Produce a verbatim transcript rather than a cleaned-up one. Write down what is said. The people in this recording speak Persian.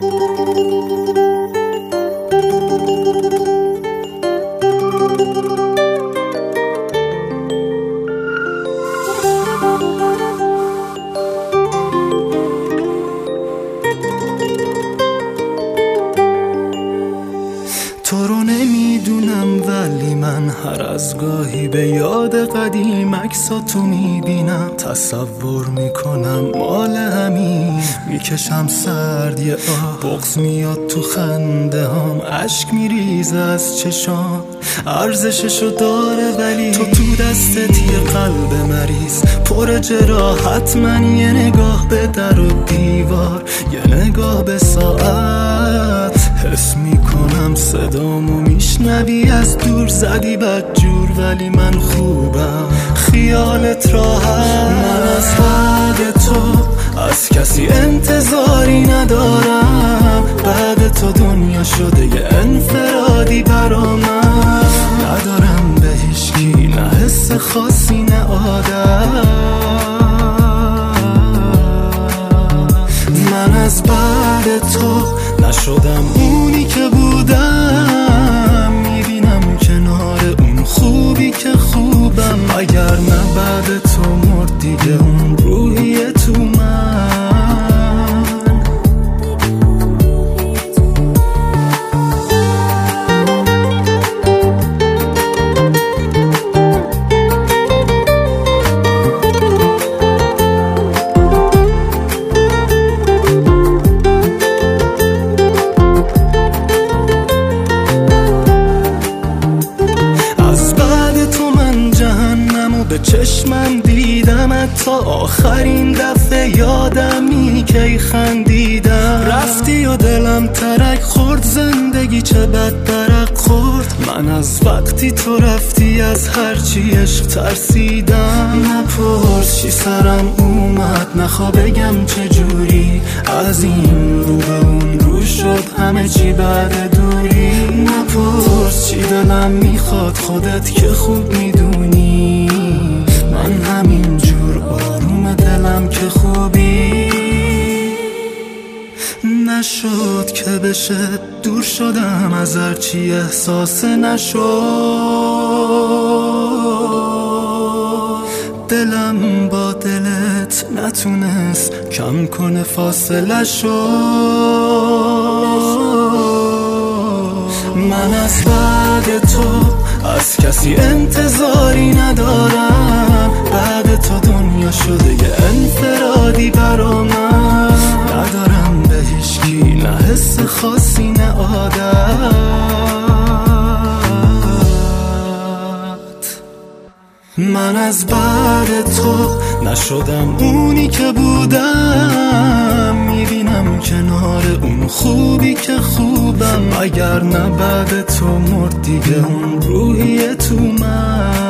تو رو نمیدونم ولی من هر از گاهی به یاد قدیم عکساتو میبینم، تصور میکنم مال همین، میکشم سرد یه آه، بغض میاد تو خنده هام، عشق میریزه از چشام، ارزششو داره ولی تو تو دستت یه قلب مریض پر جراحت، من یه نگاه به در و دیوار، یه نگاه به ساعت، حس میکنم صدامو میشنوی از دور، زدی بدجور ولی من خوبم، خیالت راحت، من از بعد تو از کسی انتظاری ندارم، بعد تو دنیا شده یه انفرادی برا من، ندارم به هیچکی نه حس خاصی نه عادت، من از بعد تو نشدم اونی که بودم، میبینم کنار اون خوبی که خوبم، اگر نه بعد تو مرد دیگه اون روحیه تو من. به چشمم دیدم تا آخرین دفعه یادمی که خندیدم، رفتی و دلم ترک خورد، زندگی چه بد درق خورد، من از وقتی تو رفتی از هرچی عشق ترسیدم، نپرس چی سرم اومد، نخوا بگم چجوری، از این رو به اون رو شد همه چی بعد دوری، نپرس چی دلم میخواد، خودت که خوب میدونی، من همین جور آروم دلم که خوبی، نشد که بشه دور شدم از هرچی احساس نشد، دلم با دلت نتونست کم کنه فاصله شد، من از بعد تو از کسی انتظاری ندارم، بعد تو دنیا شده یه انفرادی برا من، ندارم به هیچکی نه حس خاصی نه عادت، من از بعد تو نشدم اونی که بودم، میبینم کنار اون خوبی که خوبم، اگر نه بعد تو مرد دیگه اون روحیه تو من.